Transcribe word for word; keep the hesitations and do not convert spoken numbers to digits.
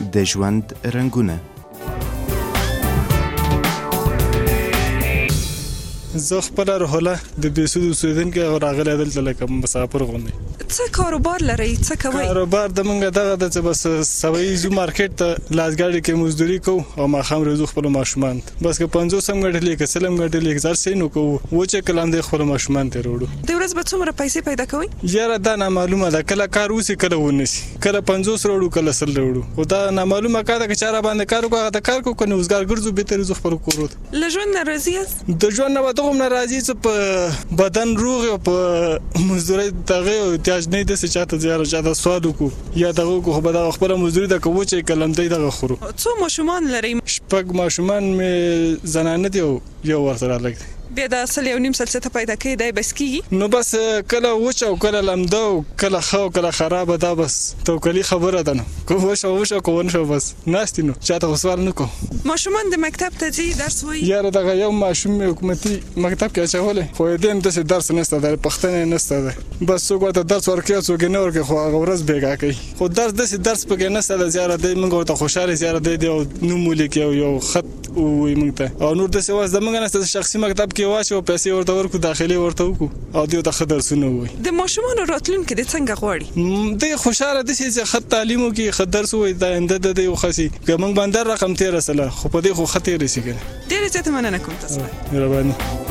د ژوند رنګونه. زه خپله روح الله د بېسود اوسېدونکی او راغلی دلته لکه مسافر غوندې. څه کاروبار لرئ؟ څه کوئ؟ کاروبار د موږ دغه ده چې بس سوی ځو مارکیټ ته لاسګاډي کې مزدوري کوو او ماښام راځو خپلو ماشومانو ته. بس که پنځوس هم ګټلې که سل هم ګټلې که هر څه یې نو کوو وچې کله همدې خپلو ماشومانو ته راوړو. د ورځ به څومره پیسې پیدا کوئ؟ یاره دا نامعلومه ده، کله کار وسي کله ونسي، کله پنځوس راوړو کله سل راوړو، خو دا نامعلومه کار ده که چا راباندې کار وکړو هغه ته کار کوو، که نوزګار ګرځو بېرته راځو خپلو کورو ته. له ژوند نه راضي یاست؟ د ژوند نه به دغه هم نه راضي چې په بدن روغ او په مزدورۍ دغه احتیاج نه داسې چاته زیاره چاته سوال وکړو یا دغه وکړو، خو به دغه خپله مزدوري ده که وچې که لمدی دغه خورو. څو ماشومان لرئ؟ شپږ ماشومان مې زنانه دي او یو ورسره هلک دی. بیا د سل یو نیم سل څه ته پیدا کوي دی بس کېږي؟ نو بس کله وچه او کله لمده او کله ښه او کله خرابه، دا بس توکلي خبره ده. نو که وشه وشه که ونه شوه بس ناستې نو چاته خو سوال نه کوو. ماشومان د مکتب ته ځي درس وایي؟ یاره دغه یو ماشوم مې حکومتي مکتب کې اچولی، خو یې دې هم داسې درس نشته ده، پوښتنه یې نشته ده. بس څوک ورته درس ورکوي څوک یې نه ورکوي، خو هغه ورځ بېګا کوي. خو درس داسې درس پکې نشته ده زیاره دی موږ ورته خوشحاله زیاره دی دی او نوم ولیکي او یو خط ووایي موږ ته، او نور داسې وس زموږ نشته. شخصي مکتب کې واچوو پیسې ورته ورکو داخلي ورته وکړو او دوی ته ښه درسونه ووایي. د ماشومانو راتلونکی دې څنګه غواړي؟ دی خوشحاله داسې چې ښه تعلیم وکړي ښه درس ووایي دا آینده د دی وښسي، که موږ باندې رقم تېره سله خو په دې خو ښه تېره سي که نه. ډېرې زیاته مننه کوم تاسو. مهرباني.